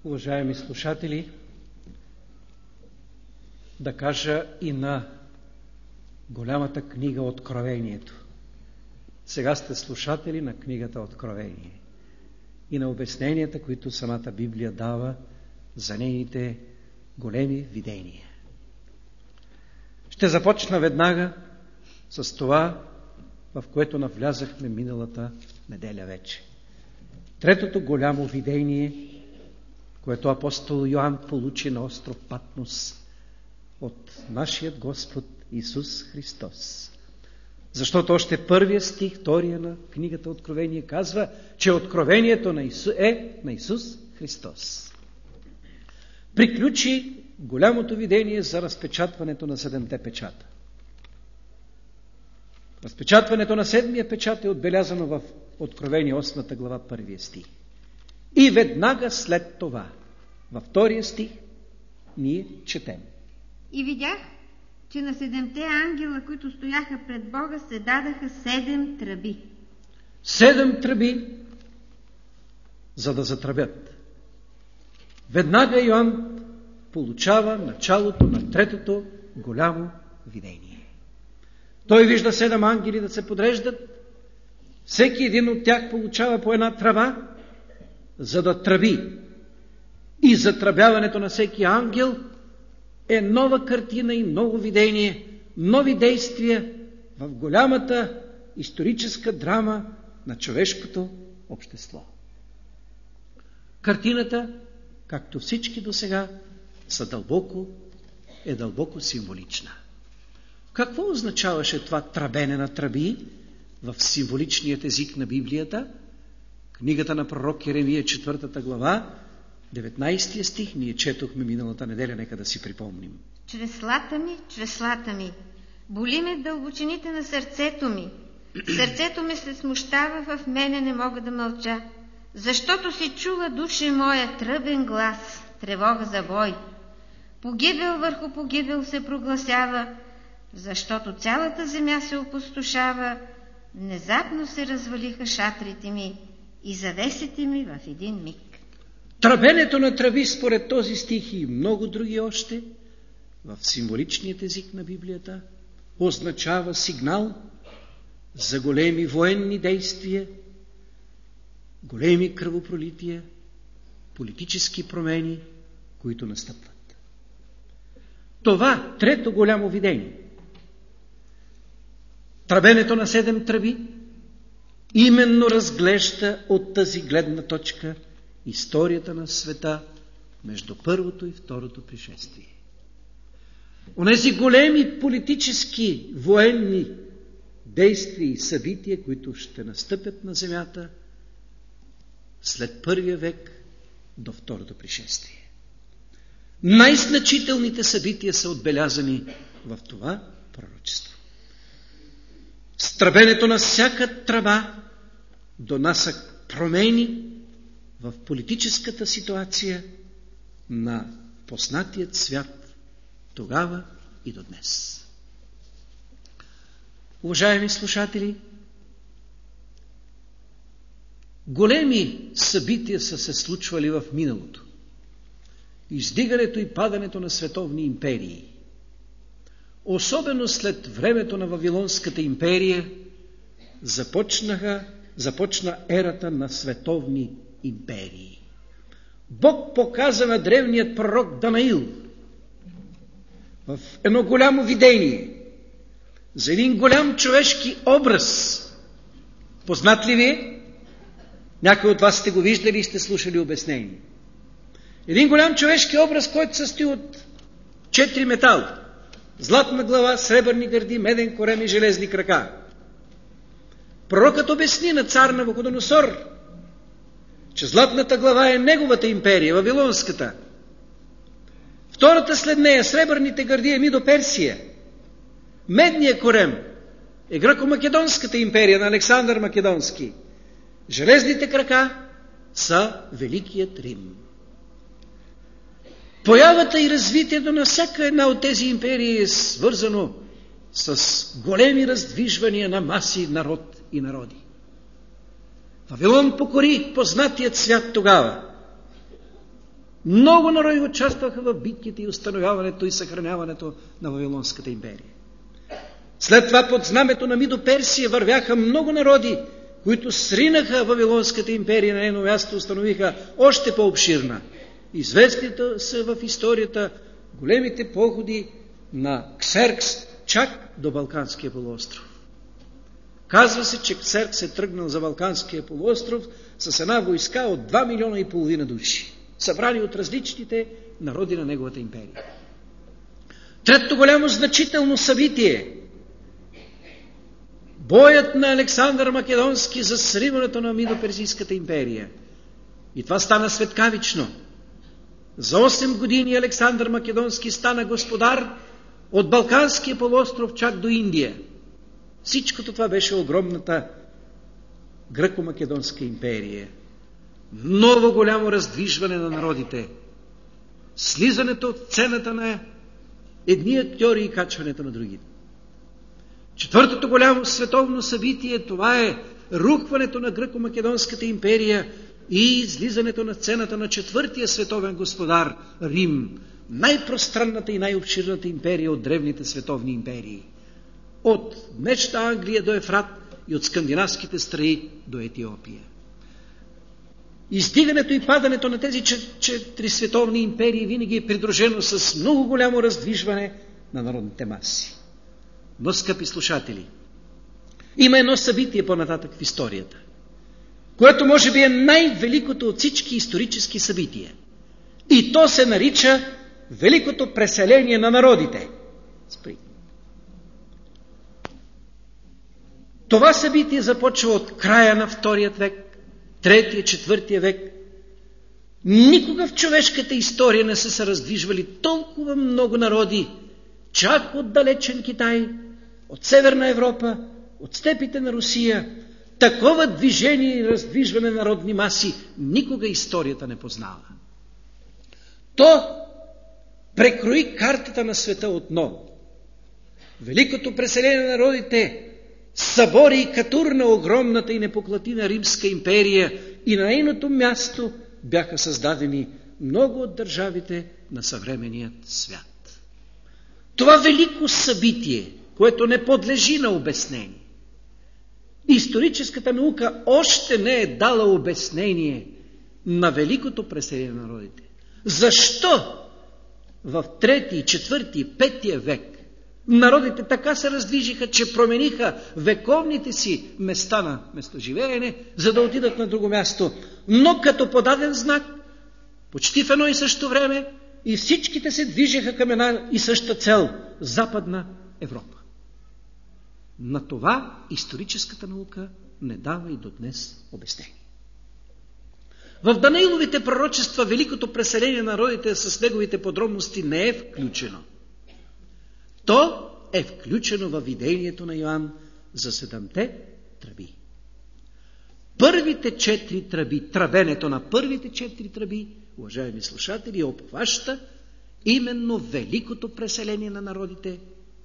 Уважаеми слушатели, да кажа и на голямата книга Откровението. Сега сте слушатели на книгата Откровение и на обясненията, които самата Библия дава за нейните големи видения. Ще започна веднага с това, в което навлязахме миналата неделя вече. Третото голямо видение, което апостол Йоан получи на остров Патмос от нашият Господ Исус Христос. Защото още първия стих, втория на книгата Откровение казва, че откровението на Исус Христос. Приключи голямото видение за разпечатването на 7-те печата. Разпечатването на 7-я печат е отбелязано в Откровение 8 глава, 1 стих. И веднага след това, във 2 стих, ние четем. И видях, че на 7-те ангела, които стояха пред Бога, се дадаха 7 тръби. 7 тръби, за да затръбят. Веднага Йоан получава началото на третото голямо видение. Той вижда 7 ангели да се подреждат. Всеки един от тях получава по една тръба, за да тръби. И затръбяването на всеки ангел е нова картина и ново видение, нови действия в голямата историческа драма на човешкото общество. Картината, както всички досега, е дълбоко символична. Какво означаваше това тръбене на тръби в символичният език на Библията? Книгата на пророк Йеремия, 4 глава, 19 стих, ние четохме миналата неделя, нека да си припомним. Чрез слата ми, боли ме дълбочините на сърцето ми. Сърцето ми се смущава, в мене не мога да мълча. Защото си чула, душе моя, тръбен глас, тревога за бой. Погибел върху погибел се прогласява, защото цялата земя се опустошава. Внезапно се развалиха шатрите ми и завесите ми в един миг. Тръбенето на тръби според този стих и много други още в символичният език на Библията означава сигнал за големи военни действия, големи кръвопролития, политически промени, които настъпват. Това трето голямо видение, тръбенето на 7 тръби, именно разглежда от тази гледна точка историята на света между първото и второто пришествие. Онези големи политически, военни действия и събития, които ще настъпят на земята след първия век до второто пришествие. Най-значителните събития са отбелязани в това пророчество. С тръбенето на всяка тръба донася промени в политическата ситуация на познатият свят тогава и до днес. Уважаеми слушатели, големи събития са се случвали в миналото. Издигането и падането на световни империи. Особено след времето на Вавилонската империя започна ерата на световни империи. Бог показа на древният пророк Данаил в едно голямо видение за един голям човешки образ. Познат ли ви е? Някой от вас сте го виждали и сте слушали обяснение. Един голям човешки образ, който състои от 4 метала. Златна глава, сребърни гърди, меден корем и железни крака. Пророкът обясни на цар Навуходоносор, че златната глава е неговата империя, Вавилонската. Втората след нея, сребърните гърди, е Мидо Персия. Медният корем е Гръко-Македонската империя на Александър Македонски. Железните крака са Великият Рим. Появата и развитието на всяка една от тези империи е свързано с големи раздвижвания на маси, народ и народи. Вавилон покори познатият свят тогава. Много народи участваха в битките и установяването и съхраняването на Вавилонската империя. След това под знамето на Мидо-Персия вървяха много народи, които сринаха Вавилонската империя, на едно място установиха още по-обширна. Известните са в историята големите походи на Ксеркс чак до Балканския полуостров. Казва се, че Ксеркс е тръгнал за Балканския полуостров с една войска от 2,5 милиона души, събрани от различните народи на неговата империя. Третото голямо значително събитие – боят на Александър Македонски за сриването на Мидо-Персийската империя. И това стана светкавично. За 8 години Александър Македонски стана господар от Балканския полуостров чак до Индия. Всичкото това беше огромната гръко-македонска империя. Много голямо раздвижване на народите. Слизането от сцената на едни актьори и качването на другите. Четвъртото голямо световно събитие, това е рухването на гръко-македонската империя и излизането на сцената на четвъртия световен господар Рим, най-пространната и най-обширната империя от древните световни империи. От днешната Англия до Ефрат и от скандинавските страни до Етиопия. Издигането и падането на тези четири световни империи винаги е придружено с много голямо раздвижване на народните маси. Но, скъпи слушатели, има едно събитие по-нататък в историята, което може би е най-великото от всички исторически събития. И то се нарича Великото преселение на народите. Това събитие започва от края на II век, 3-4 век. Никога в човешката история не са се раздвижвали толкова много народи, чак от далечен Китай, от Северна Европа, от степите на Русия. Такова движение и раздвижване на народни маси никога историята не познава. То прекрои картата на света отново. Великото преселение на народите събори и катурна огромната и непоклатина Римска империя и на нейното място бяха създадени много от държавите на съвременният свят. Това велико събитие, което не подлежи на обяснение. Историческата наука още не е дала обяснение на великото преселение на народите. Защо в 3, 4, 5 век народите така се раздвижиха, че промениха вековните си места на местоживеене, за да отидат на друго място, но като подаден знак, почти в едно и също време, и всичките се движеха към една и съща цел – Западна Европа. На това историческата наука не дава и до днес обяснение. В Данаиловите пророчества великото преселение на народите с неговите подробности не е включено. То е включено във видението на Йоан за 7 тръби. Първите 4 тръби, тръбенето на първите 4 тръби, уважаеми слушатели, обхваща именно великото преселение на народите,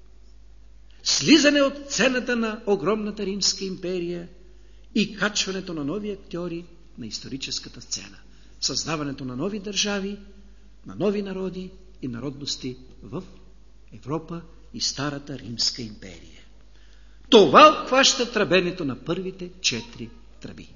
слизане от сцената на огромната Римска империя и качването на нови актьори на историческата сцена, създаването на нови държави, на нови народи и народности в Европа и Старата Римска империя. Това обхваща тръбенето на първите 4 тръби.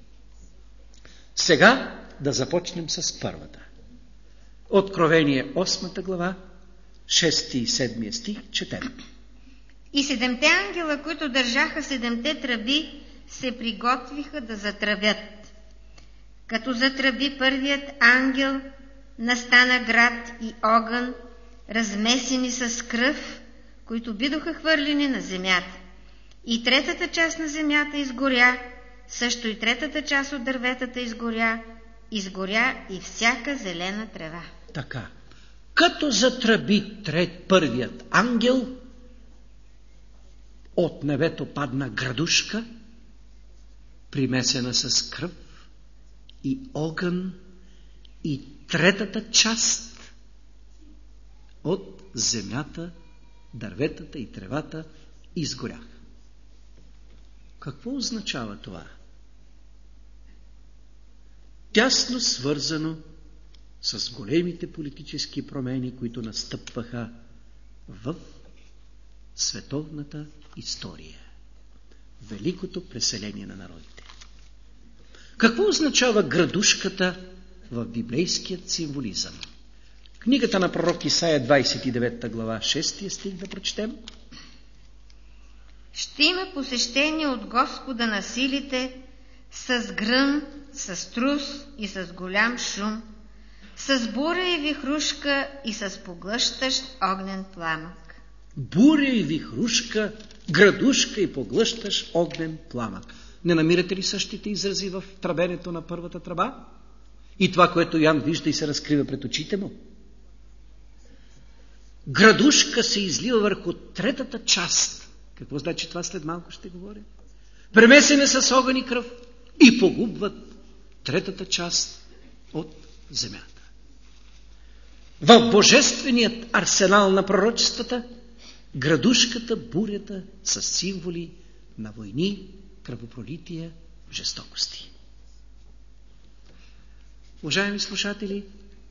Сега да започнем с първата. Откровение 8 глава, 6 и 7 стих, четем. И 7 ангела, които държаха 7 тръби, се приготвиха да затръбят. Като затръби първият ангел, настана град и огън, размесени с кръв, които бидоха хвърлени на земята. И 3-та част на земята изгоря, също и 3-та част от дърветата изгоря и всяка зелена трева. Така, като затръби първият ангел, от небето падна градушка, примесена с кръв и огън, и 3-та част от земята, дърветата и тревата изгоряха. Какво означава това? Тясно свързано с големите политически промени, които настъпваха в световната история. Великото преселение на народите. Какво означава градушката в библейският символизъм? Книгата на пророк Исаия, 29 глава, 6 стих да прочетем. Ще има посещение от Господа на силите с гръм, с трус и с голям шум, с буря и вихрушка и с поглъщащ огнен пламък. Буря и вихрушка, градушка и поглъщащ огнен пламък. Не намирате ли същите изрази в тръбенето на първата тръба? И това, което Йоан вижда и се разкрива пред очите му? Градушка се излива върху третата част. Какво значи това? След малко ще говоря. Премесене с огън и кръв и погубват третата част от земята. В божественият арсенал на пророчествата градушката, бурята са символи на войни, кръвопролития, жестокости. Уважаеми слушатели,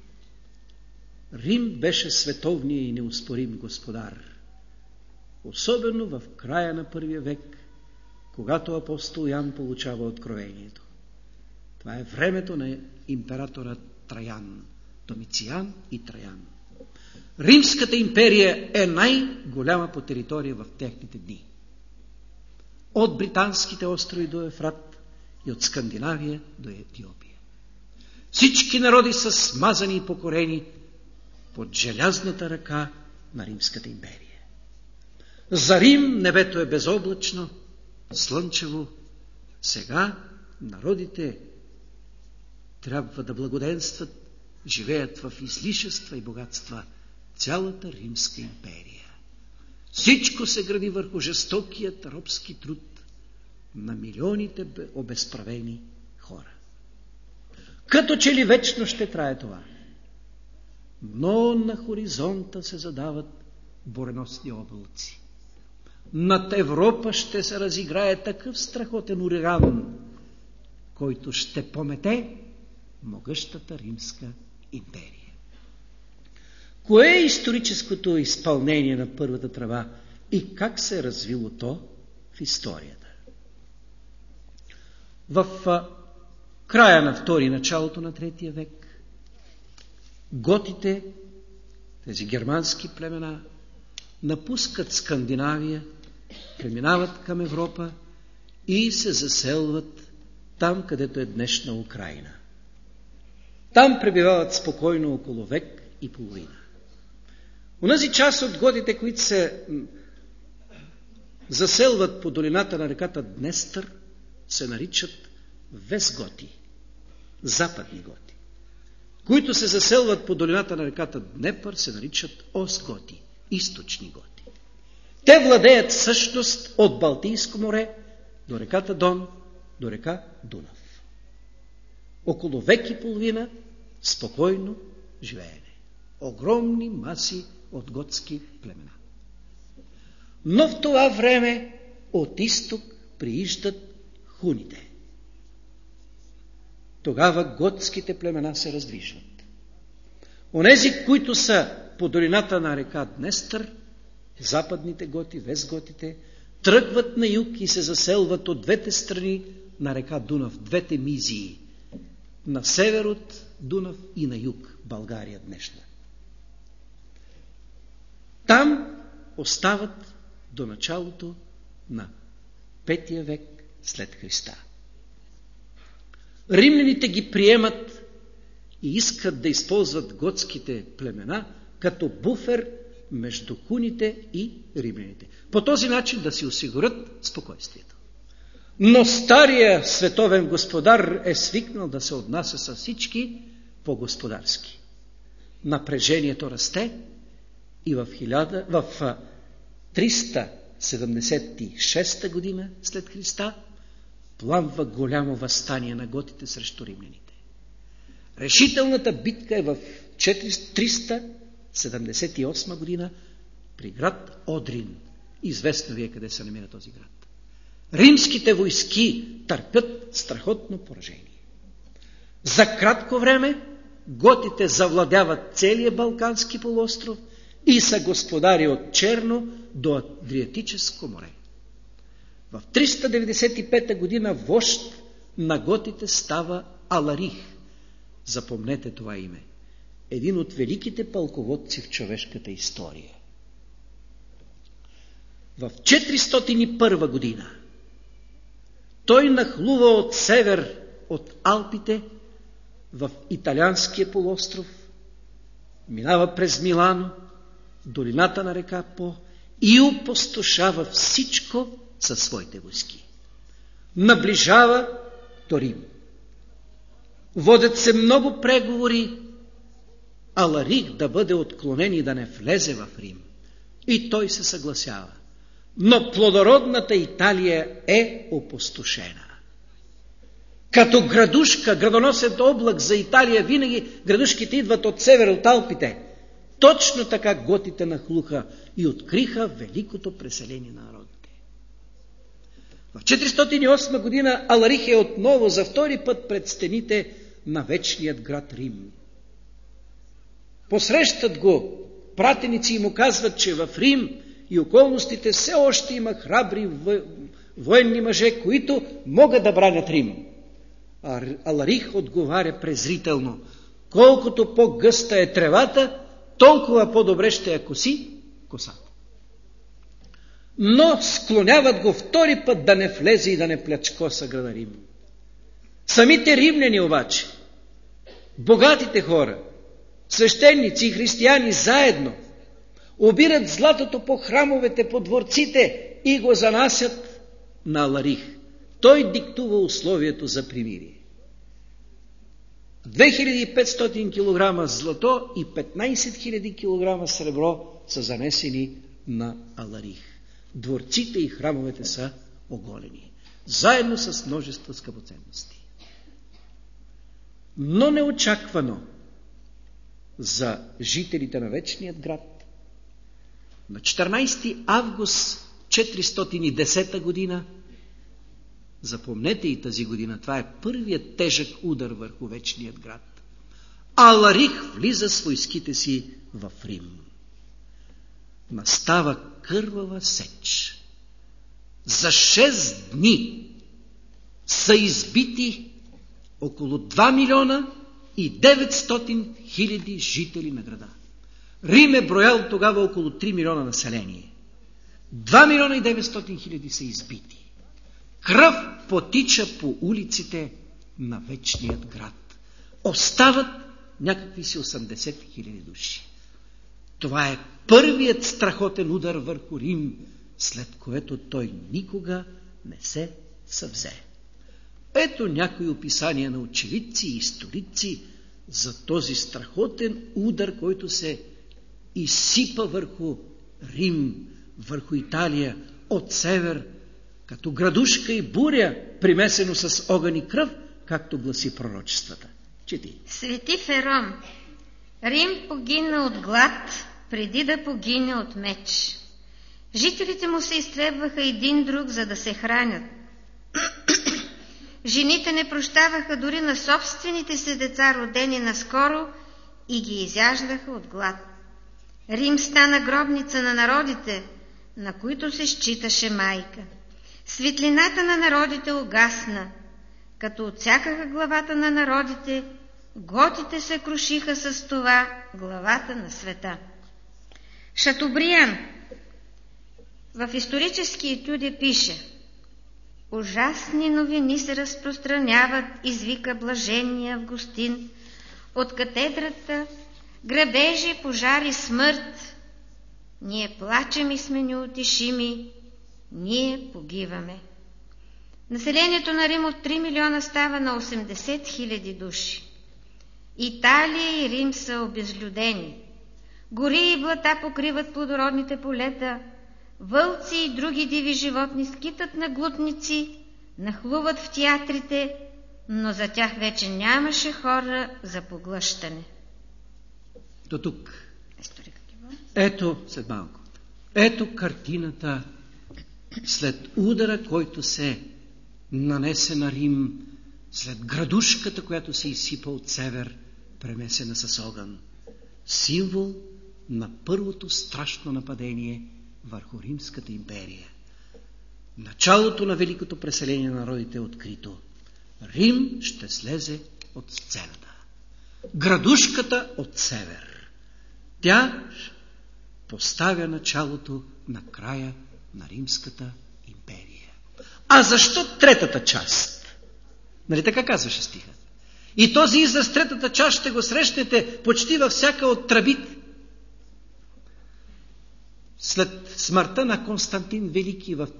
Рим беше световният и неоспорим господар, особено в края на първия век, когато апостол Ян получава откровението. Това е времето на императора Траян, Домициан и Траян. Римската империя е най-голяма по територия в техните дни. От британските острови до Ефрат и от Скандинавия до Етиопия. Всички народи са смазани и покорени под желязната ръка на Римската империя. За Рим небето е безоблачно, слънчево. Сега народите трябва да благоденстват, живеят в излишества и богатства. Цялата Римска империя. Всичко се гради върху жестокият робски труд на милионите обезправени хора. Като че ли вечно ще трае това? Но на хоризонта се задават буреносни облаци. Над Европа ще се разиграе такъв страхотен ураган, който ще помете могъщата Римска империя. Кое е историческото изпълнение на първата тръба и как се е развило то в историята? В края на втори и началото на третия век готите, тези германски племена, напускат Скандинавия, преминават към Европа и се заселват там, където е днешна Украина. Там пребивават спокойно около век и половина. Онази част от готите, които се заселват по долината на реката Днестър, се наричат Вестготи, западни готи. Които се заселват по долината на реката Днепър, се наричат Остготи, източни готи. Те владеят всъщност от Балтийско море до реката Дон, до река Дунав. Около век и половина спокойно живеене. Огромни маси от готски племена. Но в това време от изток прииждат хуните. Тогава готските племена се раздвижват. Онези, които са по долината на река Днестър, западните готи, вестготите, тръгват на юг и се заселват от двете страни на река Дунав, двете мизии, на север от Дунав и на юг, България днешна. Там остават до началото на 5 век след Христа. Римляните ги приемат и искат да използват готските племена като буфер между хуните и римляните. По този начин да си осигурят спокойствието. Но стария световен господар е свикнал да се отнася с всички по-господарски. Напрежението расте и в 376 година след Христа пламва голямо въстание на готите срещу римляните. Решителната битка е в 378 година при град Одрин. Известно ви е къде се намира този град. Римските войски търпят страхотно поражение. За кратко време готите завладяват целия Балкански полуостров и са господари от Черно до Адриатическо море. В 395 година вожд на готите става Аларих. Запомнете това име. Един от великите пълководци в човешката история. В 401 година той нахлува от север от Алпите в Италианския полуостров, минава през Милано, долината на река По и опустошава всичко със своите войски. Наближава до Рим. Водят се много преговори Аларих да бъде отклонен и да не влезе в Рим. И той се съгласява. Но плодородната Италия е опустошена. Като градушка, градоносен облак за Италия, винаги градушките идват от север, от Алпите. Точно така готите нахлуха и откриха великото преселение на народите. В 408 година Аларих е отново за втори път пред стените на вечният град Рим. Посрещат го пратеници и му казват, че в Рим и околностите все още има храбри военни мъже, които могат да бранят Рим. Аларих отговаря презрително: колкото по-гъста е тревата, толкова по-добре ще я коси косата. Но склоняват го втори път да не влезе и да не плячкоса града Рим. Самите римляни обаче, богатите хора, свещеници и християни заедно, обират златото по храмовете, по дворците и го занасят на Аларих. Той диктува условието за примирие. 2500 кг злато и 15 000 кг сребро са занесени на Аларих. Дворците и храмовете са оголени, заедно с множество скъпоценности. Но неочаквано за жителите на вечният град, на 14 август 410 година, запомнете и тази година, това е първият тежък удар върху вечният град, Аларих влиза с войските си в Рим. Настава кървава сеч. За 6 дни са избити около 2 милиона и 900 хиляди жители на града. Рим е броял тогава около 3 милиона население. 2 милиона и 900 хиляди са избити. Кръв потича по улиците на вечният град. Остават някакви си 80 хиляди души. Това е първият страхотен удар върху Рим, след което той никога не се съвзе. Ето някои описания на очевидци и историци за този страхотен удар, който се изсипа върху Рим, върху Италия от север, като градушка и буря, примесено с огън и кръв, както гласи пророчествата. Чети. Свети Ферон, Рим погина от глад, преди да погине от меч. Жителите му се изтребваха един друг, за да се хранят. Жените не прощаваха дори на собствените си деца, родени наскоро, и ги изяждаха от глад. Рим стана гробница на народите, на които се считаше майка. Светлината на народите угасна. Като отсякаха главата на народите, готите се крушиха с това главата на света. Шатобриан в исторически етюди пише: ужасни новини се разпространяват, извика блажения Августин, от катедрата: грабежи, пожари, смърт. Ние плачем и сме неутешими, ние погиваме. Населението на Рим от 3 милиона става на 80 хиляди души. Италия и Рим са обезлюдени. Гори и блата покриват плодородните полета, вълци и други диви животни скитат на глутници, нахлуват в театрите, но за тях вече нямаше хора за поглъщане. До тук. Ето, след малко, ето картината след удара, който се нанесе на Рим, след градушката, която се изсипа от север, премесена с огън. Символ на първото страшно нападение върху Римската империя. Началото на великото преселение на народите е открито. Рим ще слезе от сцената. Градушката от север. Тя поставя началото на края на Римската империя. А защо третата част? Нали така казваше стиха? И този израз третата част ще го срещнете почти във всяка от тръбите. След смъртта на Константин Велики в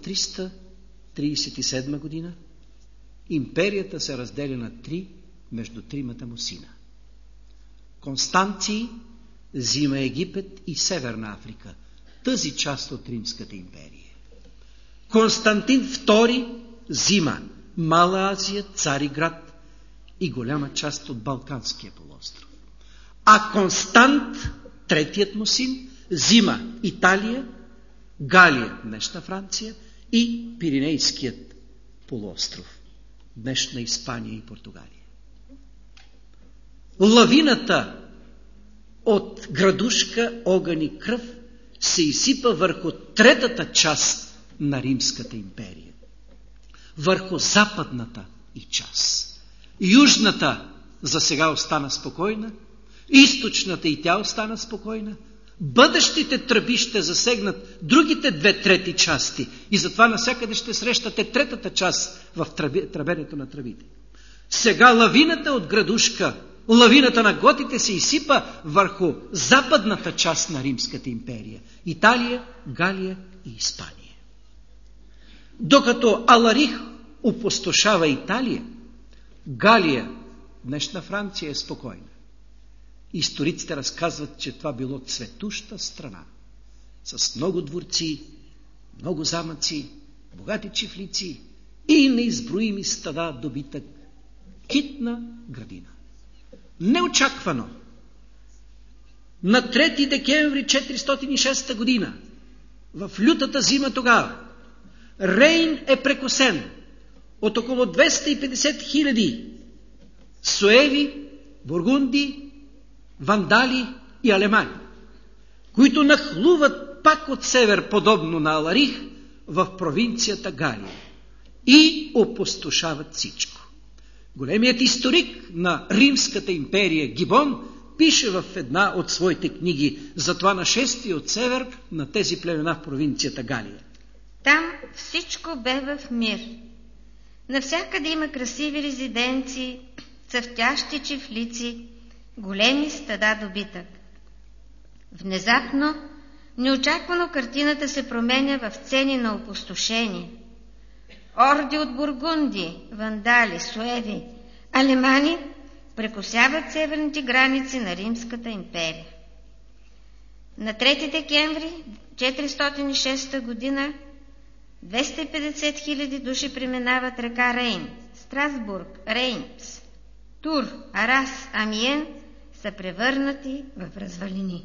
337 година, империята се разделя на три между тримата му сина. Констанций взима Египет и Северна Африка, тази част от Римската империя. Константин II взима Мала Азия, Цариград и голяма част от Балканския полуостров. А Констант, третият му син, взима Италия, Галия, днешна Франция, и Пиренейският полуостров, днешна Испания и Португалия. Лавината от градушка, огън и кръв се изсипа върху третата част на Римската империя, върху западната и част. Южната за сега остана спокойна, източната и тя остана спокойна. Бъдещите тръби ще засегнат другите 2/3 части и затова навсякъде ще срещате третата част в тръбенето на тръбите. Сега лавината от градушка, лавината на готите се изсипа върху западната част на Римската империя – Италия, Галия и Испания. Докато Аларих опустошава Италия, Галия, днешна Франция, е спокойна. Историците разказват, че това било цветуща страна, с много дворци, много замъци, богати чифлици и неизброими стада добитък, китна градина. Неочаквано, на 3 декември 406 година, в лютата зима тогава, Рейн е прекосен от около 250 000 суеви, бургунди, вандали и алемани, които нахлуват пак от север, подобно на Аларих, в провинцията Галия и опустошават всичко. Големият историк на Римската империя Гибон пише в една от своите книги за това нашествие от север на тези племена в провинцията Галия. Там всичко бе в мир. Навсякъде има красиви резиденции, цъфтящи чифлици, големи стада добитък. Внезапно, неочаквано картината се променя в сцени на опустошение. Орди от бургунди, вандали, суеви, алемани прекосяват северните граници на Римската империя. На 3 декември 406 година 250 000 души преминават река Рейн. Страсбург, Реймс, Тур, Арас, Амиен са превърнати в развалини.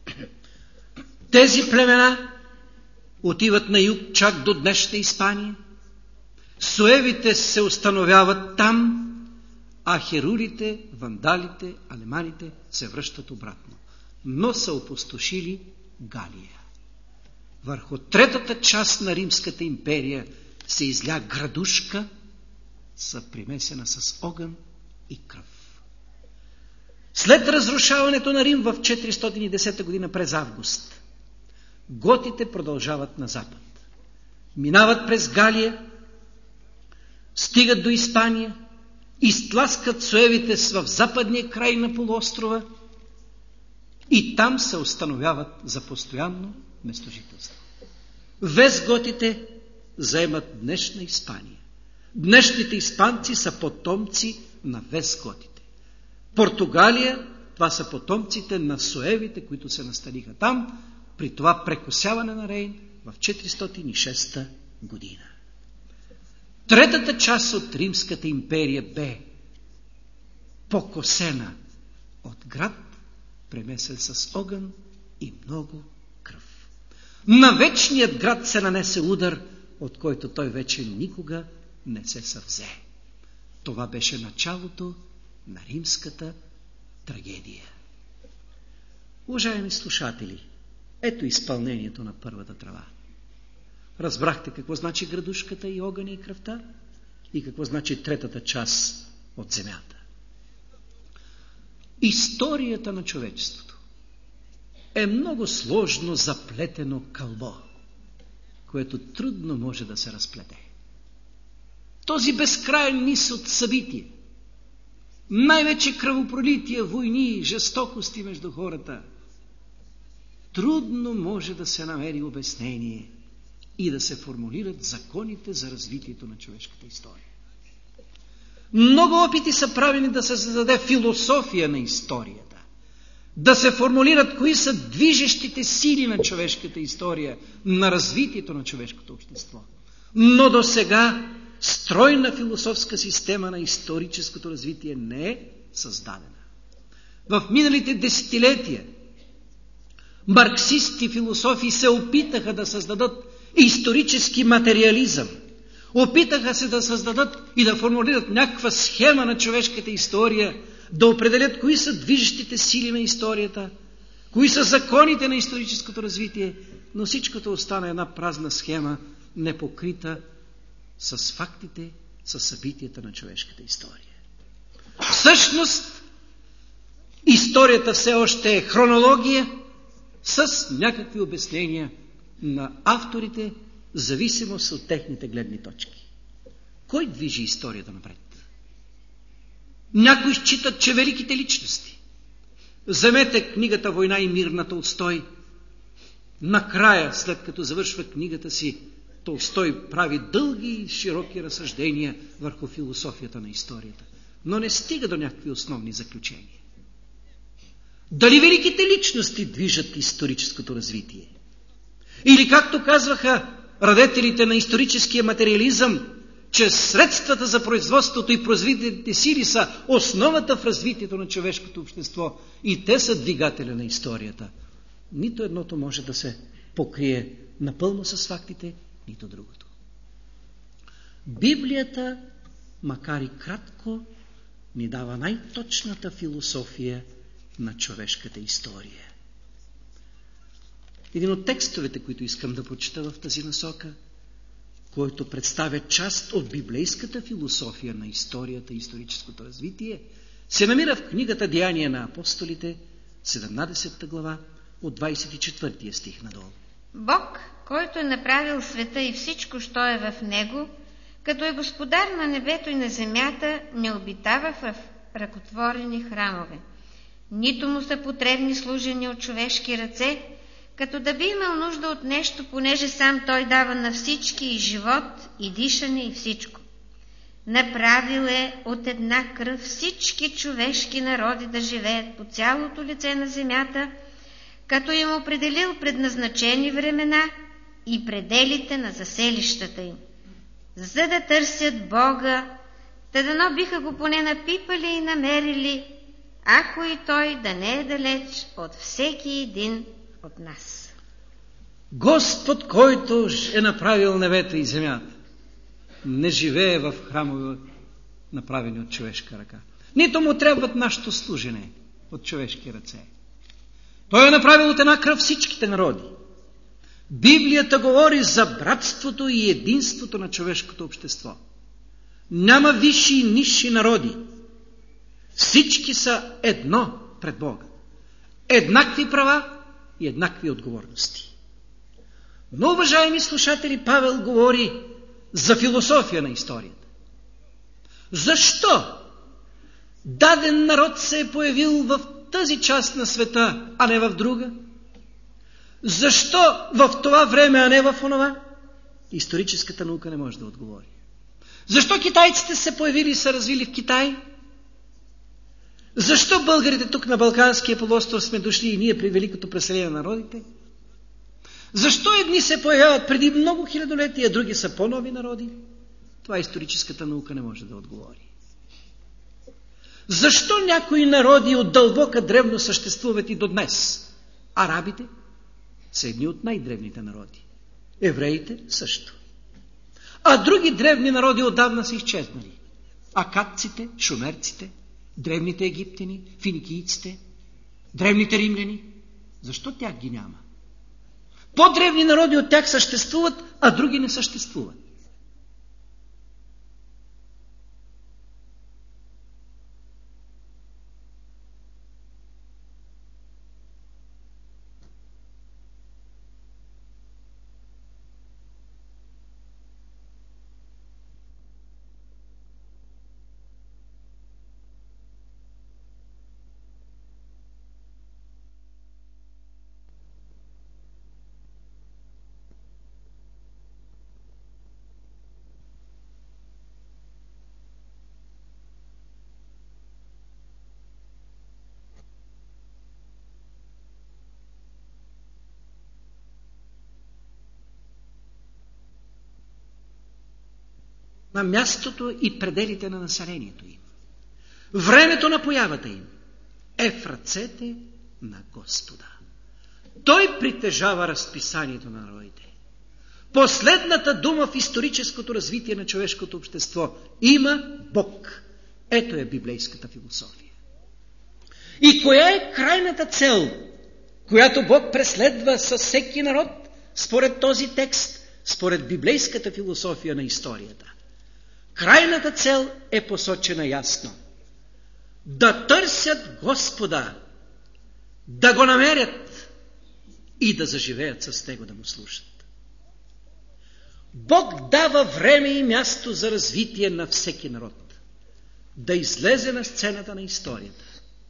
Тези племена отиват на юг чак до днешната Испания. Суевите се установяват там, а херулите, вандалите, алеманите се връщат обратно. Но са опустошили Галия. Върху третата част на Римската империя се изля градушка, съпримесена с огън и кръв. След разрушаването на Рим в 410 година през август, готите продължават на запад. Минават през Галия, стигат до Испания, изтласкат суевите в западния край на полуострова и там се установяват за постоянно местожителство. Вестготите заемат днешна Испания. Днешните испанци са потомци на вестготите. Португалия, това са потомците на суевите, които се настаниха там, при това прекосяване на Рейн в 406 година. Третата част от Римската империя бе покосена от град, премесен с огън и много кръв. На вечният град се нанесе удар, от който той вече никога не се съвзе. Това беше началото на Римската трагедия. Уважаеми слушатели, ето изпълнението на първата трава. Разбрахте какво значи градушката и огъня и кръвта и какво значи третата част от земята. Историята на човечеството е много сложно заплетено кълбо, което трудно може да се разплете. Този безкрайен низ от събития, най-вече кръвопролития, войни, жестокости между хората, трудно може да се намери обяснение и да се формулират законите за развитието на човешката история. Много опити са правени да се създаде философия на историята, да се формулират кои са движещите сили на човешката история, на развитието на човешкото общество. Но до сега стройна философска система на историческото развитие не е създадена. В миналите десетилетия марксисти философи се опитаха да създадат исторически материализъм. Опитаха се да създадат и да формулират някаква схема на човешката история, да определят кои са движещите сили на историята, кои са законите на историческото развитие, но всичкото остана една празна схема, непокрита с фактите, с събитията на човешката история. Всъщност, историята все още е хронология с някакви обяснения на авторите, в зависимост от техните гледни точки. Кой движи историята напред? Някои считат, че великите личности. Вземете книгата «Война и мир» на Толстой. Накрая, след като завършва книгата си, Толстой прави дълги и широки разсъждения върху философията на историята, но не стига до някакви основни заключения. Дали великите личности движат историческото развитие? Или, както казваха радетелите на историческия материализъм, че средствата за производството и производителните сили са основата в развитието на човешкото общество и те са двигателя на историята. Нито едното може да се покрие напълно с фактите, нито другото. Библията, макар и кратко, ни дава най-точната философия на човешката история. Един от текстовете, които искам да прочита в тази насока, който представя част от библейската философия на историята и историческото развитие, се намира в книгата Деяния на апостолите, 17 глава, от 24 стих надолу. Бог, който е направил света и всичко, що е в него, като е господар на небето и на земята, не обитава в ръкотворени храмове. Нито му са потребни служени от човешки ръце, като да би имал нужда от нещо, понеже сам той дава на всички и живот, и дишане, и всичко. Направил е от една кръв всички човешки народи да живеят по цялото лице на земята, като им определил предназначени времена и пределите на заселищата им, за да търсят Бога, та дано биха го поне напипали и намерили, ако и той да не е далеч от всеки един от нас. Господ, който е направил небето и земята, не живее в храмове, направени от човешка ръка. Нито му трябват нашето служене от човешки ръце. Той е направил от една кръв всичките народи. Библията говори за братството и единството на човешкото общество. Няма висши и нисши народи. Всички са едно пред Бога. Еднакви права и еднакви отговорности. Но, уважаеми слушатели, Павел говори за философия на историята. Защо даден народ се е появил в тази част на света, а не в друга? Защо в това време, а не в онова? Историческата наука не може да отговори. Защо китайците се появили и са развили в Китай? Защо българите тук на Балканския полуостров сме дошли и ние при великото преселение на народите? Защо едни се появяват преди много хилядолетия, а други са по-нови народи? Това историческата наука не може да отговори. Защо някои народи от дълбока древно съществуват и до днес? Арабите са едни от най-древните народи. Евреите също. А други древни народи отдавна са изчезнали. Акадците, шумерците. Древните египтяни, финикийците, древните римляни. Защо тях ги няма? По-древни народи от тях съществуват, а други не съществуват. На мястото и пределите на населението им. Времето на появата им е в ръцете на Господа. Той притежава разписанието на народите. Последната дума в историческото развитие на човешкото общество има Бог. Ето е библейската философия. И коя е крайната цел, която Бог преследва със всеки народ, според този текст, според библейската философия на историята? Крайната цел е посочена ясно. Да търсят Господа, да го намерят и да заживеят с Него, да му служат. Бог дава време и място за развитие на всеки народ, да излезе на сцената на историята.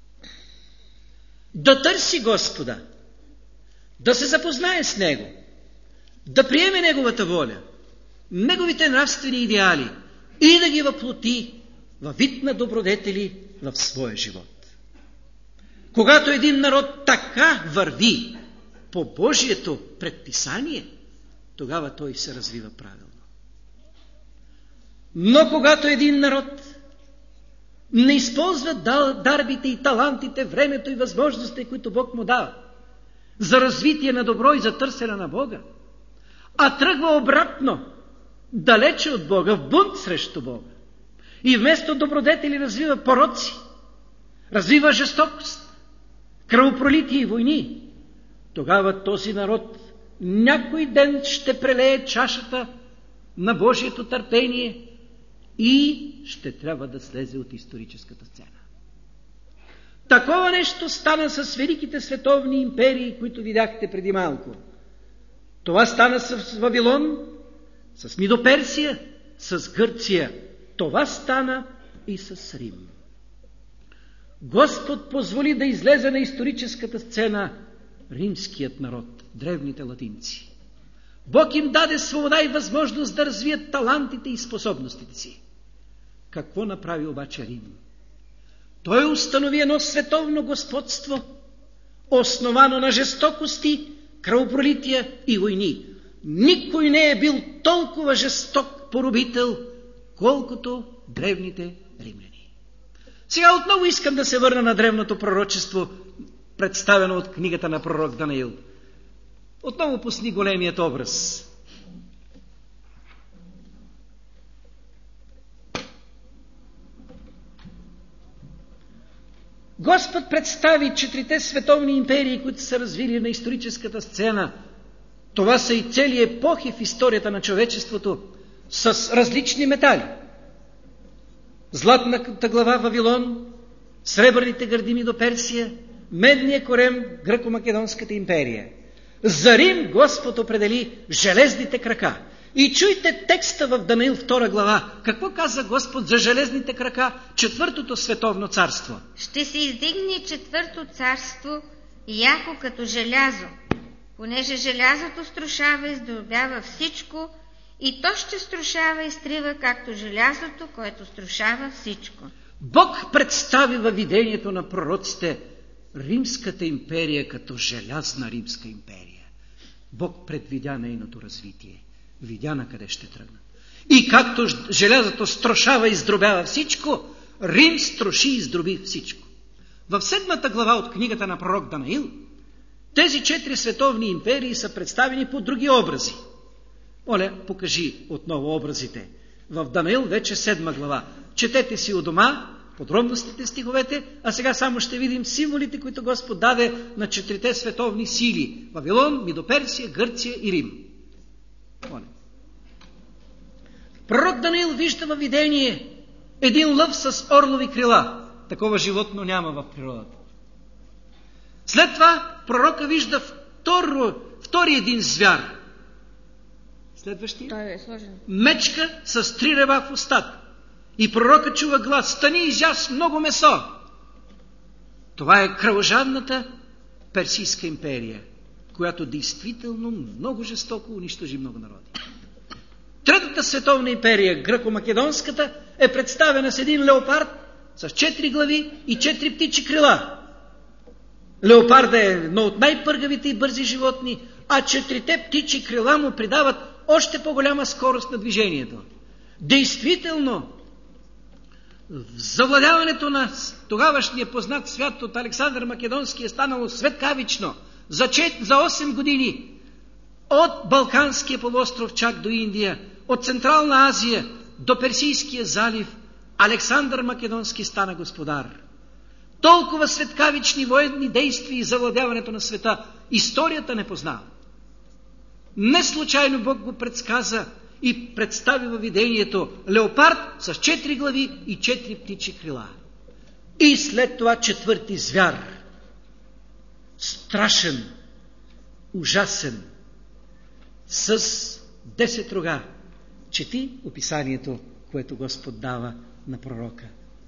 Да търси Господа, да се запознае с Него, да приеме Неговата воля, Неговите нравствени идеали, и да ги въплоти във вид на добродетели в своя живот. Когато един народ така върви по Божието предписание, тогава той се развива правилно. Но когато един народ не използва дарбите и талантите, времето и възможностите, които Бог му дава за развитие на добро и за търсене на Бога, а тръгва обратно, далече от Бога, в бунт срещу Бога, и вместо добродетели развива пороци, развива жестокост, кръвопролитие и войни, тогава този народ някой ден ще прелее чашата на Божието търпение и ще трябва да слезе от историческата сцена. Такова нещо стана с великите световни империи, които видяхте преди малко. Това стана с Вавилон, с Мидоперсия, с Гърция. Това стана и с Рим. Господ позволи да излезе на историческата сцена римският народ, древните латинци. Бог им даде свобода и възможност да развият талантите и способностите си. Какво направи обаче Рим? Той установи едно световно господство, основано на жестокости, кръвопролития и войни. Никой не е бил толкова жесток поробител, колкото древните римляни. Сега отново искам да се върна на древното пророчество, представено от книгата на пророк Данаил. Отново пусни големият образ. Господ представи 4 световни империи, които са развили на историческата сцена. Това са и цели епохи в историята на човечеството с различни метали. Златната глава Вавилон, сребърните гърди Мидоперсия, медния корем Гръко-Македонската империя. За Рим Господ определи железните крака. И чуйте текста в Данаил 2 глава. Какво каза Господ за железните крака, 4-то световно царство? Ще се издигне 4-то царство, яко като желязо, понеже желязото струшава и сдробява всичко, и то ще струшава и стрива, както желязото, което струшава всичко. Бог представи във видението на пророците Римската империя като желязна Римска империя. Бог предвидя нейното развитие. Видя на къде ще тръгнат. И както желязото струшава и сдробява всичко, Рим струши и сдроби всичко. В 7 глава от книгата на пророк Данаил тези 4 световни империи са представени по други образи. Оля, покажи отново образите. В Данаил вече 7 глава. Четете си у дома, подробностите, стиховете, а сега само ще видим символите, които Господ даде на 4 световни сили: Вавилон, Мидоперсия, Гърция и Рим. Пророк Данаил вижда във видение един лъв с орлови крила. Такова животно няма в природата. След това пророка вижда втори един звяр. Следващия. Мечка с 3 рева в устата. И пророка чува глас: стани, изяж много месо. Това е кръвожадната Персийска империя, която действително много жестоко унищожи много народи. Третата световна империя, гръко-македонската, е представена с един леопард с 4 глави и 4 птичи крила. Леопарда е едно от най-пъргавите и бързи животни, а 4-те птичи крила му придават още по-голяма скорост на движението. Действително, завладяването на тогавашния познат свят от Александър Македонски е станало светкавично. За 8 години от Балканския полуостров чак до Индия, от Централна Азия до Персийския залив, Александър Македонски стана господар. Толкова светкавични военни действия и завладяването на света историята не познава. Не случайно Бог го предсказа и представи във видението леопард с 4 глави и 4 птичи крила. И след това 4 звяр. Страшен, ужасен, с 10 рога. Чети описанието, което Господ дава на пророка.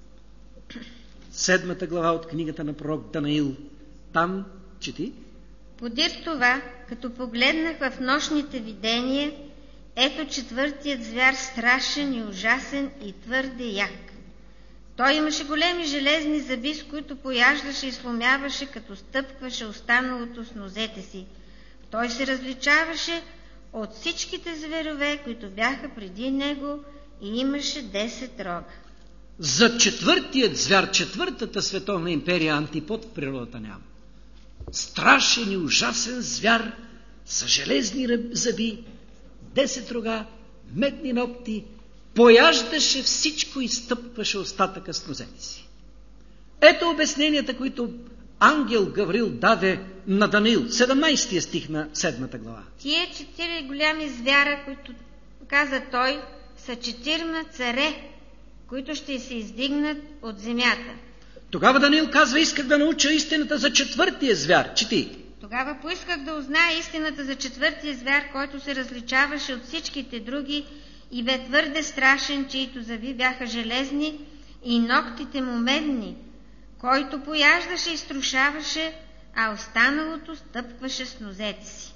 7 глава от книгата на пророк Данаил. Там чети. Подир това, като погледнах в нощните видения, ето 4-тият звяр, страшен и ужасен и твърде як. Той имаше големи железни зъби, с които пояждаше и сломяваше, като стъпкваше останалото с нозете си. Той се различаваше от всичките зверове, които бяха преди него, и имаше 10 рога. За 4-тият звяр, 4-та световна империя, антипод в природата няма. Страшен и ужасен звяр с железни зъби, 10 рога, медни ногти, пояждаше всичко и стъпваше остатъка с нозете си. Ето обясненията, които ангел Гаврил даде на Данаил, 17 стих на 7 глава. Тие 4 голями звяра, които каза той, са 4 царе, които ще се издигнат от земята. Тогава Данаил казва: исках да науча истината за 4-тия звяр. Чети. Тогава поисках да узная истината за 4-тия звяр, който се различаваше от всичките други и бе твърде страшен, чието зъби бяха железни и ногтите му медни, който пояждаше и струшаваше, а останалото стъпкваше с нозете си.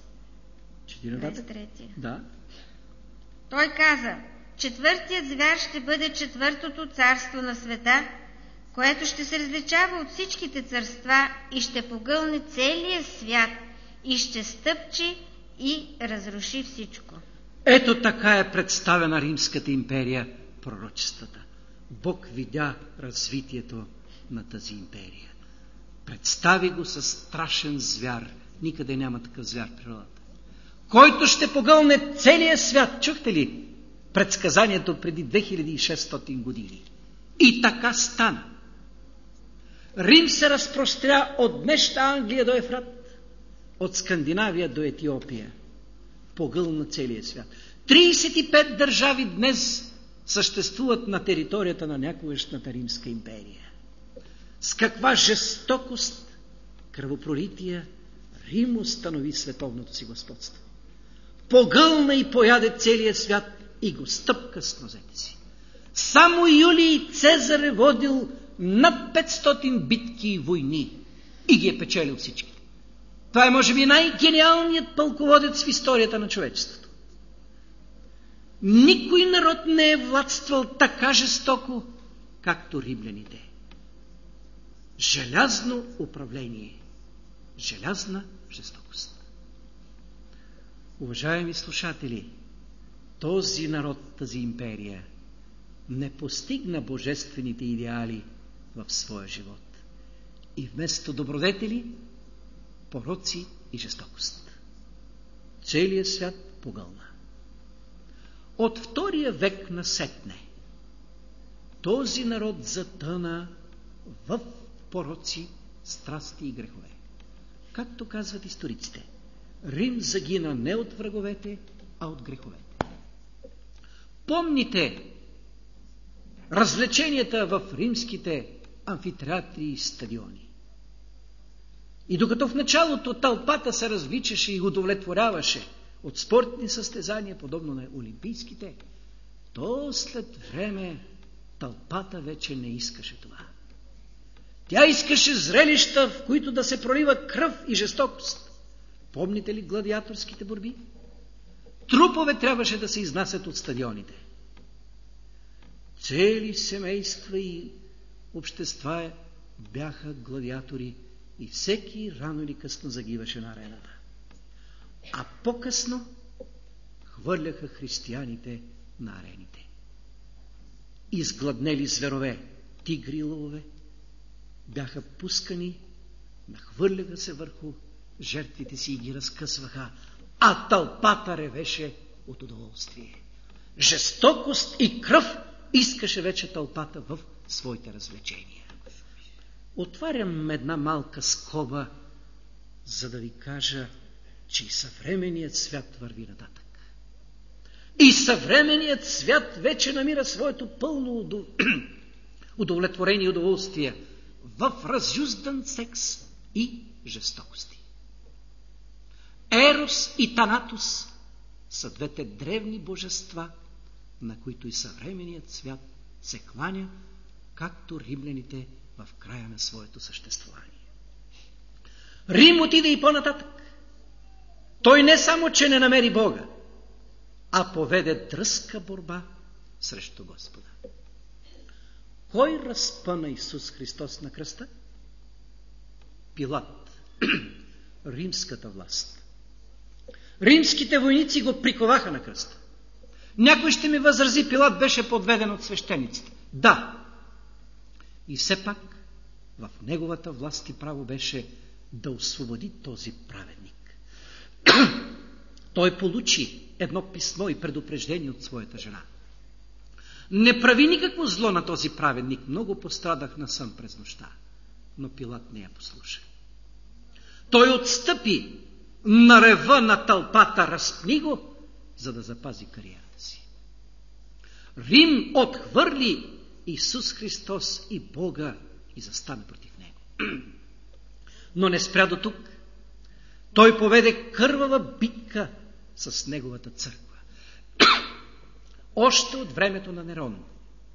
23. Да. Той каза: 4-тият звяр ще бъде 4-тото царство на света, което ще се различава от всичките царства и ще погълне целия свят и ще стъпчи и разруши всичко. Ето така е представена Римската империя в пророчествата. Бог видя развитието на тази империя. Представи го със страшен звяр. Никъде няма такъв звяр в природата. Който ще погълне целия свят. Чухте ли предсказанието преди 2600 години? И така стана. Рим се разпростря от днешна Англия до Ефрат, от Скандинавия до Етиопия. Погълна целия свят. 35 държави днес съществуват на територията на някогашната Римска империя. С каква жестокост, кръвопролития Рим установи световното си господство. Погълна и пояде целия свят и го стъпка с нозете си. Само Юлий Цезар е водил над 500 битки и войни и ги е печелил всички. Това е, може би, най-гениалният пълководец в историята на човечеството. Никой народ не е владствал така жестоко, както римляните. Желязно управление, желязна жестокост. Уважаеми слушатели, този народ, тази империя не постигна божествените идеали в своя живот. И вместо добродетели, пороци и жестокост. Целият свят погълна. От 2 век насетне този народ затъна в пороци, страсти и грехове. Както казват историците, Рим загина не от враговете, а от греховете. Помните развлеченията в римските амфитеатри и стадиони. И докато в началото тълпата се развличаше и удовлетворяваше от спортни състезания, подобно на олимпийските, то след време тълпата вече не искаше това. Тя искаше зрелища, в които да се пролива кръв и жестокост. Помните ли гладиаторските борби? Трупове трябваше да се изнасят от стадионите. Цели семейства и общества бяха гладиатори и всеки рано или късно загиваше на арената. А по-късно хвърляха християните на арените. Изгладнели зверове, тигри и лъвове, бяха пускани, нахвърляха се върху жертвите си и ги разкъсваха, а тълпата ревеше от удоволствие. Жестокост и кръв искаше вече тълпата в своите развлечения. Отварям една малка скоба, за да ви кажа, че и съвременният свят върви нататък. И съвременният свят вече намира своето пълно удовлетворение и удоволствие в разюздан секс и жестокости. Ерос и Танатос са двете древни божества, на които и съвременният свят се кланя, както римляните в края на своето съществуване. Рим отиде и по-нататък. Той не само, че не намери Бога, а поведе дръзка борба срещу Господа. Кой разпъна Исус Христос на кръста? Пилат, римската власт. Римските войници го приковаха на кръста. Някой ще ми възрази, Пилат беше подведен от свещениците. Да. И все пак в неговата власт и право беше да освободи този праведник. Той получи едно писмо и предупреждение от своята жена. Не прави никакво зло на този праведник. Много пострадах насън през нощта. Но Пилат не я послуша. Той отстъпи на рева на тълпата, разпни го, за да запази кариерата си. Рим отхвърли Исус Христос и Бога и застана против него. Но не спря до тук. Той поведе кървава битка с неговата църква. Още от времето на Нерон,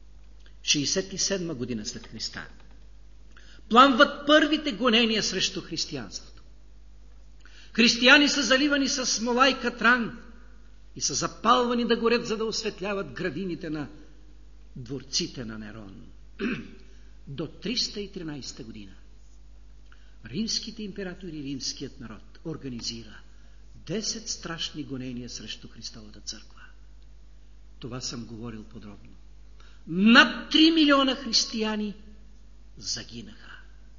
67 година след Христа, пламват първите гонения срещу християнството. Християни са заливани с смола и катран и са запалвани да горят, за да осветляват градините на дворците на Нерон. До 313 година римските императори и римският народ организира 10 страшни гонения срещу Христовата църква. Това съм говорил подробно. Над 3 милиона християни загинаха.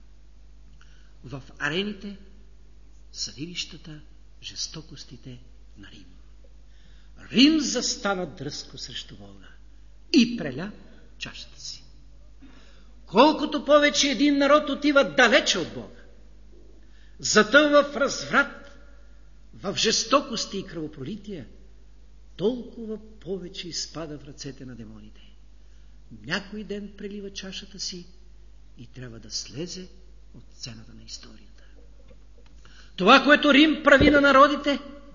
В арените, съдилищата, жестокостите на Рим. Рим застана дръзко срещу Бога и преля чашата си. Колкото повече един народ отива далече от Бога, затъва в разврат, в жестокости и кръвопролития, толкова повече изпада в ръцете на демоните. Някой ден прелива чашата си и трябва да слезе от сцената на историята. Това, което Рим прави на народите,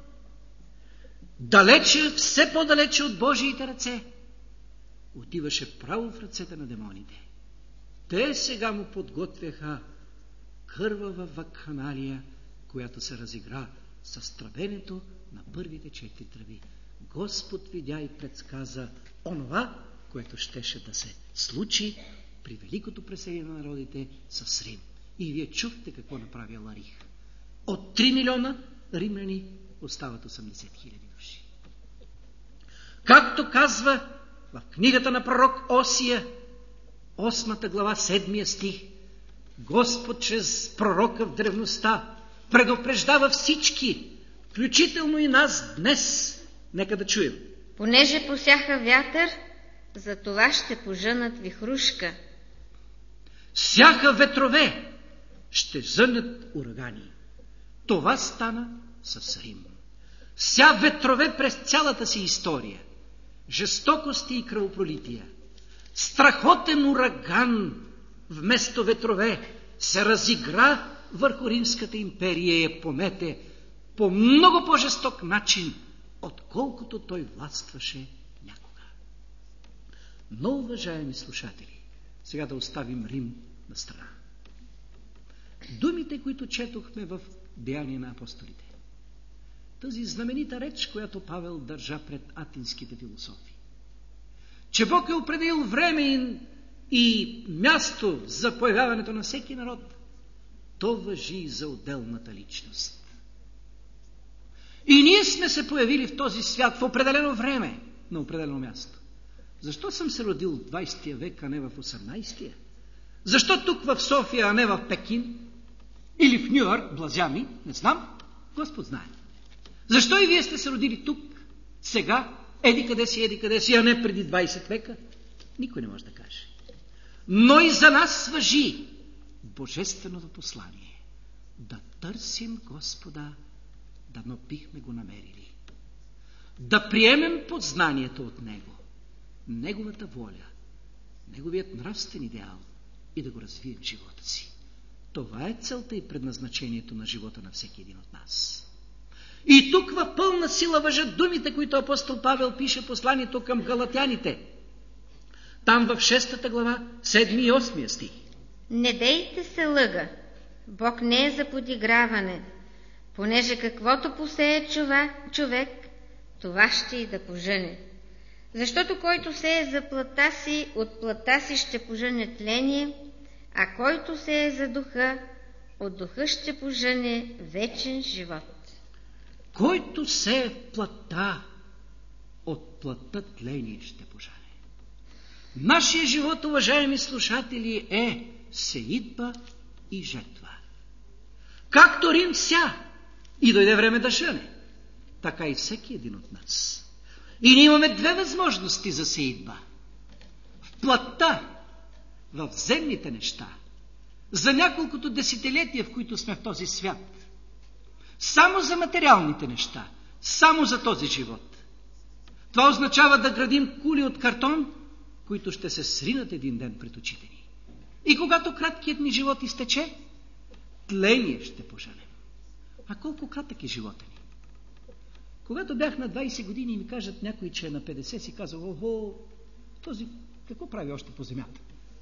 далече, все по-далече от Божиите ръце, отиваше право в ръцете на демоните. Те сега му подготвяха кървава вакханалия, която се разигра с тръбенето на първите 4 тръби. Господ видя и предсказа онова, което щеше да се случи при великото преселение на народите с Рим. И вие чухте какво направи Аларих. От 3 милиона римляни остават 80 хиляди души. Както казва в книгата на пророк Осия, 8 глава, 7 стих, Господ чрез пророка в древността предупреждава всички, включително и нас днес. Нека да чуем. Понеже посяха вятър за това ще пожънат вихрушка. Сяха ветрове, ще жънат урагани. Това стана с Рим. Ся ветрове през цялата си история. Жестокости и кръвопролития. Страхотен ураган вместо ветрове се разигра върху Римската империя и я помете по много по-жесток начин, отколкото той властваше някога. Но, уважаеми слушатели, сега да оставим Рим на страна. Думите, които четохме в Деяния на апостолите, тази знаменита реч, която Павел държа пред атинските философи, че Бог е определил време и място за появяването на всеки народ, то важи и за отделната личност. И ние сме се появили в този свят в определено време, на определено място. Защо съм се родил в 20 век, а не в 18-я? Защо тук в София, а не в Пекин? Или в Ню-Йорк, блазями? Не знам. Господ знае. Защо и вие сте се родили тук, сега, еди къде си, а не преди 20 века? Никой не може да каже. Но и за нас важи божественото послание. Да търсим Господа, дано бихме го намерили. Да приемем познанието от Него, Неговата воля, Неговият нравствен идеал и да го развием в живота си. Това е целта и предназначението на живота на всеки един от нас. И тук в пълна сила важат думите, които апостол Павел пише посланието към галатяните. Там в 6 глава, 7 и 8 стих. Не дейте се лъга. Бог не е за подиграване, понеже каквото посее човек, това ще и да пожъне. Защото който сее за плътта си, от плътта си ще пожъне тление, а който сее за духа, от духа ще пожъне вечен живот. Който сее в плътта, от плътта тление ще пожъне. Нашия живот, уважаеми слушатели, е сеитба и жетва. Както Рим ся и дойде време да жъне, така и всеки един от нас. И ние имаме две възможности за сеитба. В плътта, в земните неща, за няколкото десетилетия, в които сме в този свят. Само за материалните неща, само за този живот. Това означава да градим кули от картон, които ще се сринат един ден пред очите ни. И когато краткият ни живот изтече, тление ще пожънем. А колко кратък е живота ни? Когато бях на 20 години и ми кажат някой, че е на 50, си казал: ого, този какво прави още по земята?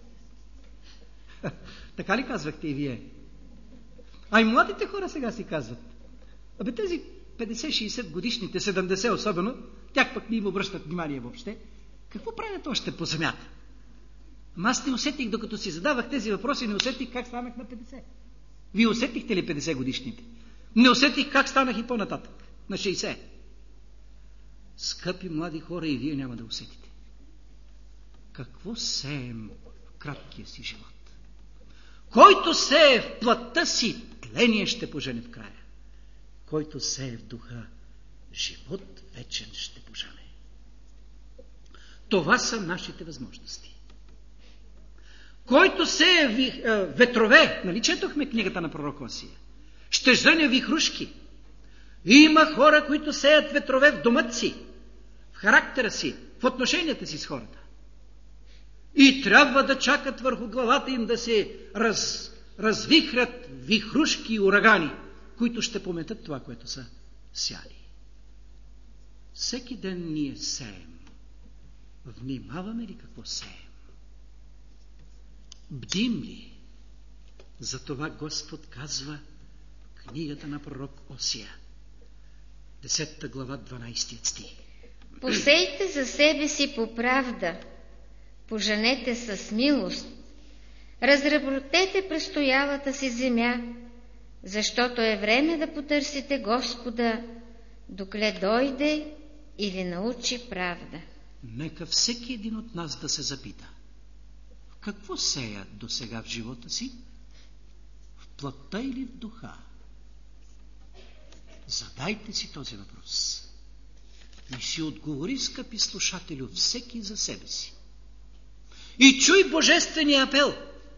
Така ли казвахте и вие? А и младите хора сега си казват: абе тези 50-60 годишните, 70 особено, тях пък не им обръщат внимание въобще. Какво правят още по земята? Ама аз не усетих, докато си задавах тези въпроси, не усетих как станах на 50. Вие усетихте ли 50 годишните? Не усетих как станах и по-нататък, на 60. Скъпи млади хора, и вие няма да усетите. Какво сеем в краткия си живот? Който сее в плътта си, тление ще пожъне в края. Който сее в духа, живот вечен ще пожъне. Това са нашите възможности. Който сее ветрове, нали четохме книгата на пророк Осия, ще жъне вихрушки. Има хора, които сеят ветрове в домът си, в характера си, в отношенията си с хората. И трябва да чакат върху главата им да се развихрят вихрушки и урагани, които ще пометат това, което са сяли. Всеки ден ние сеем. Внимаваме ли какво сеем? Бдим ли? Затова Господ казва в книгата на пророк Осия, 10 глава, 12 стих. Посейте за себе си по правда, поженете с милост, разработете престоялата си земя, защото е време да потърсите Господа, докле дойде и ви научи правда. Нека всеки един от нас да се запита: в какво сея до сега в живота си? В плътта или в духа? Задайте си този въпрос и си отговори, скъпи слушателю, всеки за себе си. и чуй божествения апел.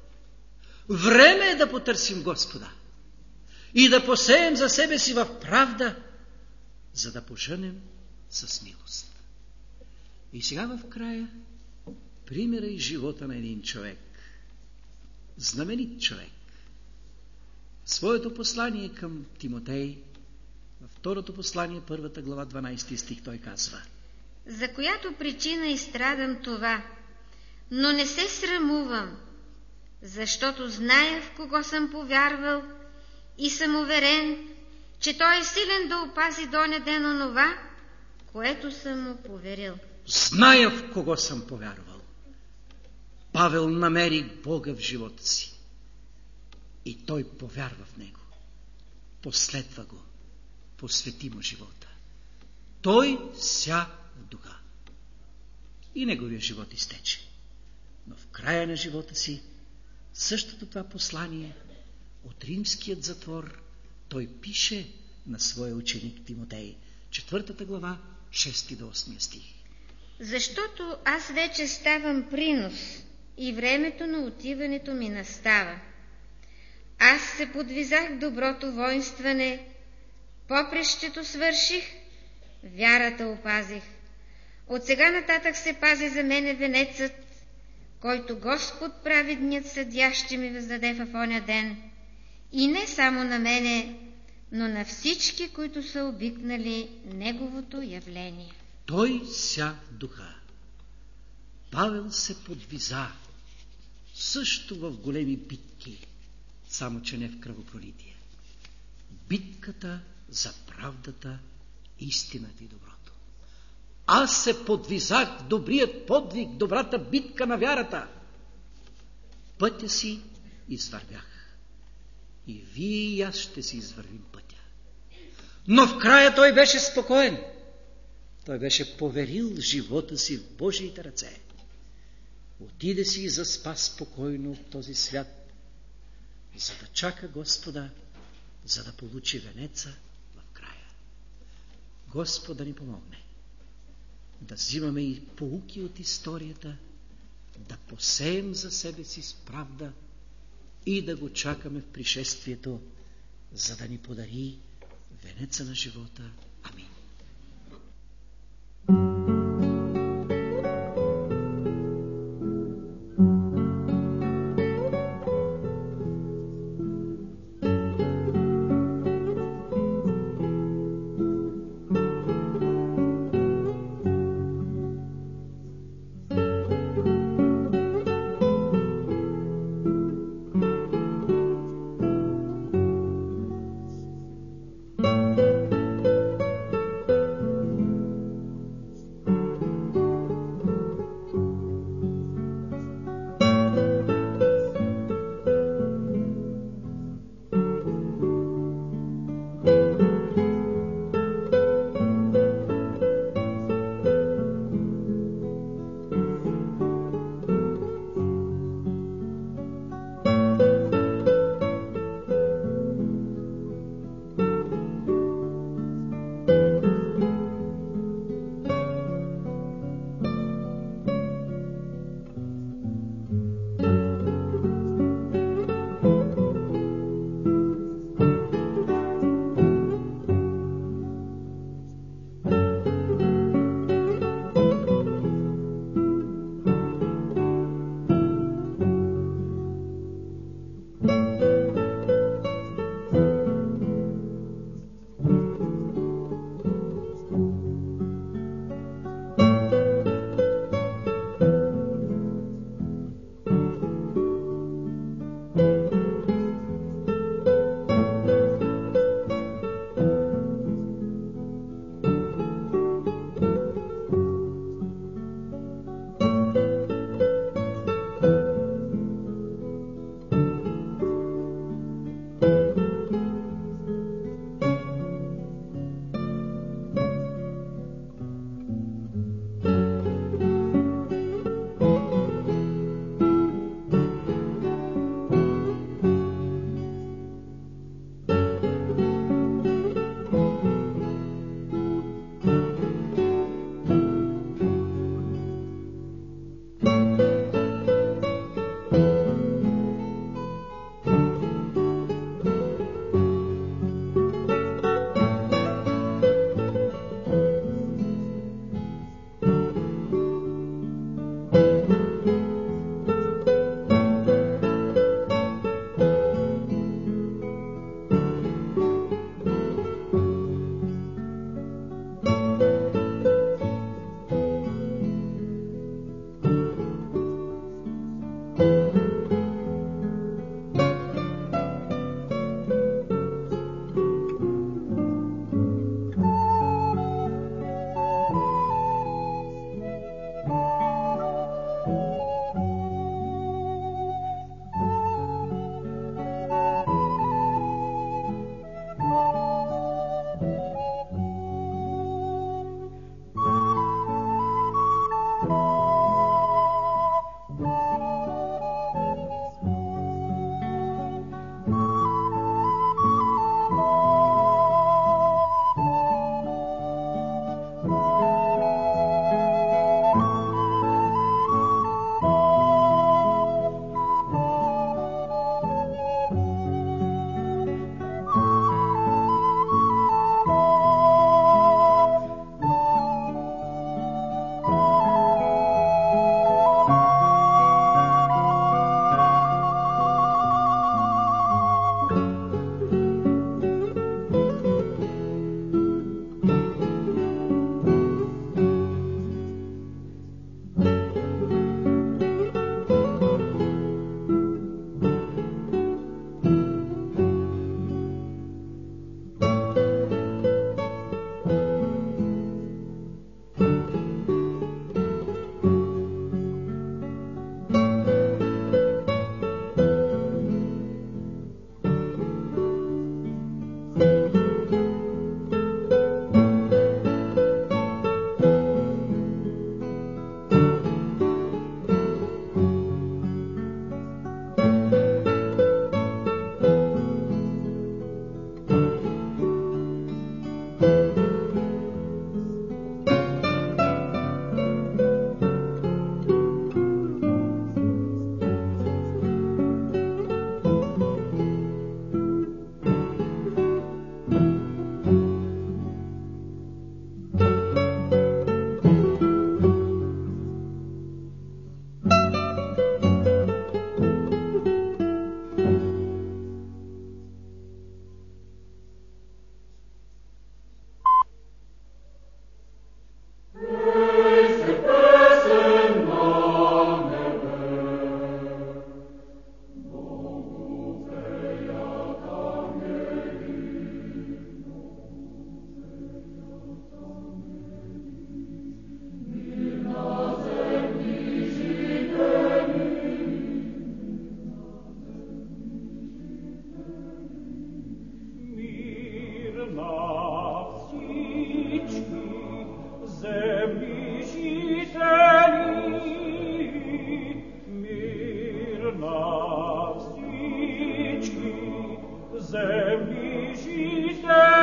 Време е да потърсим Господа и да посеем за себе си в правда, за да пожънем с милост. И сега в края примера и живота на един човек, знаменит човек. Своето послание към Тимотей, във второто послание, 1 глава, 12 стих, той казва: за която причина изстрадам това, но не се срамувам, защото зная в кого съм повярвал и съм уверен, че той е силен да опази до оня ден онова, което съм му поверил. Зная в кого съм повярвал. Павел намери Бога в живота си и той повярва в Него. Последва Го, посвети му живота. Той ся в духа и неговия живот изтече. Но в края на живота си същото това послание от римският затвор той пише на своя ученик Тимотей, 4 глава, 6 до 8 стих. Защото аз вече ставам принос и времето на отиването ми настава. Аз се подвизах в доброто воинстване, попрището свърших, вярата опазих. От сега нататък се пази за мене венецът, който Господ праведният съдия ще ми въздаде в оня ден, и не само на мене, но на всички, които са обикнали Неговото явление. Той ся в духа. Павел се подвиза също в големи битки, само че не в кръвопролитие. Битката за правдата, истината и доброто. Аз се подвизах в добрият подвиг, добрата битка на вярата. Пътя си извървях. И вие и аз ще си извървим пътя. Но в края той беше спокоен. Той беше поверил живота си в Божиите ръце. Отиде си и заспа спокойно в този свят, за да чака Господа, за да получи венеца в края. Господа ни помогне да взимаме и поуки от историята, да посеем за себе си с правда и да го чакаме в пришествието, за да ни подари венеца на живота. Амин. на всички земни жители.